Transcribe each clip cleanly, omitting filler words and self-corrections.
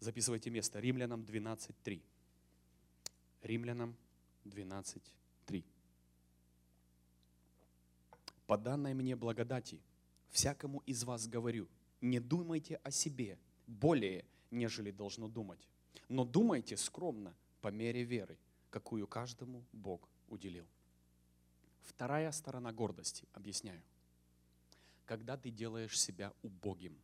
Записывайте место. Римлянам 12:3. Римлянам 12:3. По данной мне благодати всякому из вас говорю, не думайте о себе более, нежели должно думать, но думайте скромно по мере веры, какую каждому Бог уделил. Вторая сторона гордости, объясняю. Когда ты делаешь себя убогим.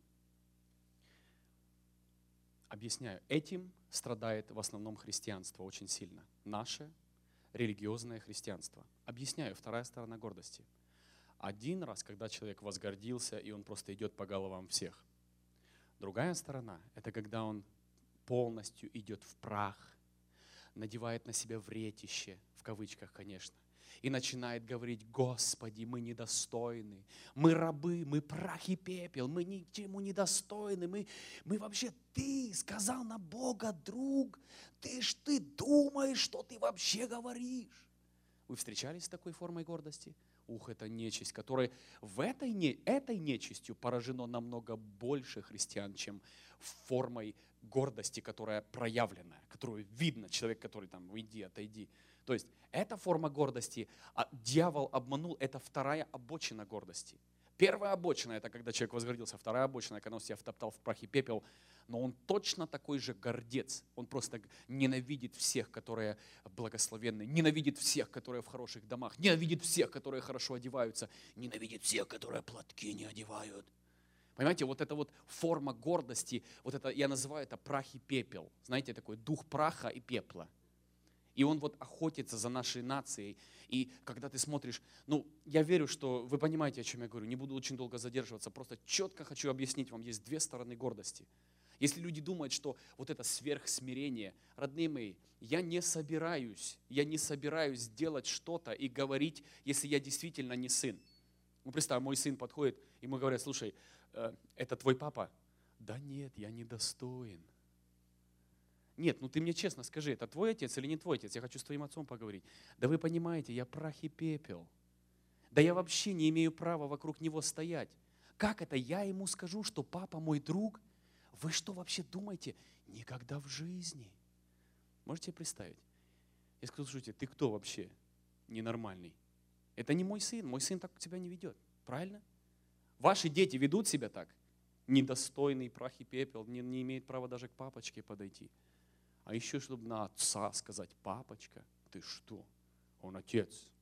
Объясняю, этим страдает в основном христианство очень сильно. Наше религиозное христианство. Объясняю, вторая сторона гордости. Один раз, когда человек возгордился, и он просто идет по головам всех. Другая сторона, это когда он полностью идет в прах, надевает на себя вретище, в кавычках, конечно, и начинает говорить: Господи, мы недостойны, мы рабы, мы прах и пепел, мы ничему недостойны, мы вообще, ты сказал на Бога, друг, ты думаешь, что ты вообще говоришь? Вы встречались с такой формой гордости? Ух, это нечисть, которая этой нечистью поражено намного больше христиан, чем формой гордости, которая проявленная, которую видно, человек, который там, уйди, отойди. То есть эта форма гордости, дьявол обманул, это вторая обочина гордости. Первая обочина, это когда человек возгордился, вторая обочина, когда он себя втоптал в прах и пепел, но он точно такой же гордец. Он просто ненавидит всех, которые благословенны, ненавидит всех, которые в хороших домах, ненавидит всех, которые хорошо одеваются, ненавидит всех, которые платки не одевают. Понимаете, вот эта вот форма гордости, вот это, я называю это прах и пепел. Знаете, такой дух праха и пепла. И он вот охотится за нашей нацией. И когда ты смотришь, я верю, что вы понимаете, о чем я говорю. Не буду очень долго задерживаться, просто четко хочу объяснить вам, есть две стороны гордости. Если люди думают, что вот это сверхсмирение, родные мои, я не собираюсь делать что-то и говорить, если я действительно не сын. Представь, мой сын подходит, и ему говорят: слушай, это твой папа? Да нет, я недостоин. Нет, ты мне честно скажи, это твой отец или не твой отец? Я хочу с твоим отцом поговорить. Да вы понимаете, я прах и пепел. Да я вообще не имею права вокруг него стоять. Как это я ему скажу, что папа мой друг? Вы что вообще думаете? Никогда в жизни. Можете представить? Я скажу: слушайте, ты кто вообще ненормальный? Это не мой сын так себя не ведет. Правильно? Ваши дети ведут себя так? Недостойный прах и пепел, не имеет права даже к папочке подойти. А еще, чтобы на отца сказать: папочка, ты что? Он отец.